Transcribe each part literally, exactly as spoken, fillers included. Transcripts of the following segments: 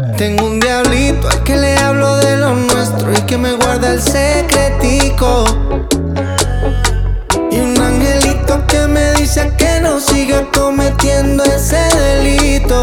Tengo un diablito al que le hablo de lo nuestro y que me guarda el secretico, y un angelito que me dice que no siga cometiendo ese delito.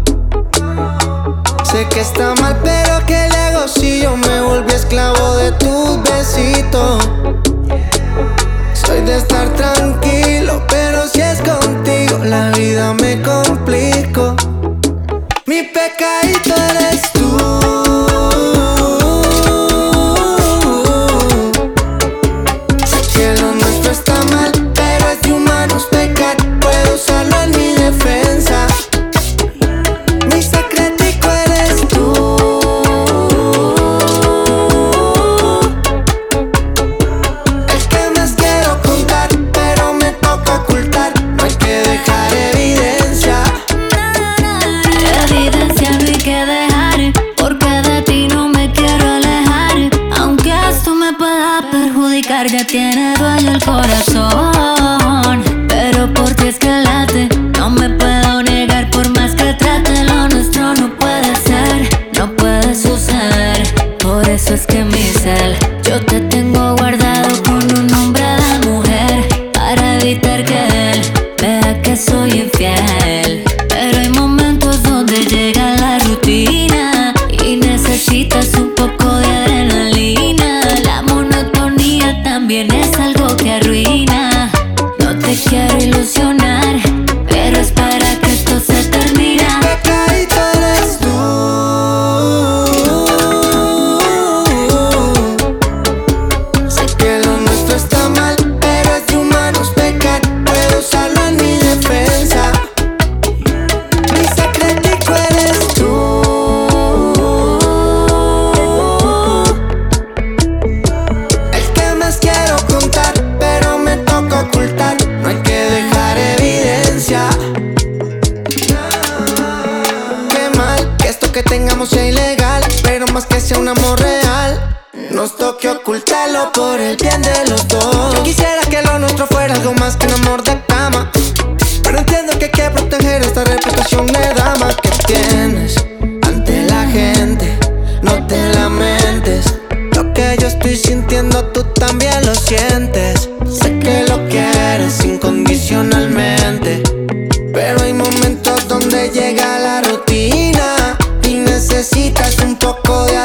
Sé que está mal, pero ¿qué le hago si yo me volví esclavo de tus besitos? Soy de estar tranquilo, pero si es contigo la vida me complico. Mi pecadito eres tú. Sé que lo nuestro está mal, pero es de humanos pecar. Puedo usarlo en mi defensa. Mi secretico eres tú. El que más quiero contar, pero me toca ocultar. No hay que dejar evidencia. Evidencia no hay que dejar, porque de ti no me quiero alejar. Aunque esto me pueda perjudicar, ya tiene dueño el corazón. Pero por ti es que late, no me puedo negar. Por más que trate, lo nuestro no puede ser, no puede suceder. Por eso es que mi cel, yo te tengo guardado con un nombre de mujer, para evitar que él vea que soy infiel. Pero hay momentos donde llega la rutina y necesitas un poco de adrenalina. La monotonía también es algo que arruina. No te quiero ilusionar, pero espera que esto se termina. Pecadito eres tú. Sé que lo nuestro está mal, pero es de humanos pecar. Puedo usarlo en mi defensa. Mi secretico eres tú. El que más quiero contar, pero me toca ocultar. No hay que dejar evidencia. Qué mal que esto que tengamos sea ilegal, pero más que sea un amor real, nos toque ocultarlo por el bien de los dos. Yo quisiera que lo nuestro fuera algo más que un amor de cama, pero entiendo que hay que proteger esta reputación de dama que tienes ante la gente. No te lamentes, lo que yo estoy sintiendo tú también lo sientes. Sé que lo quieres incondicionalmente, pero hay momentos donde llega la rutina y necesitas un poco de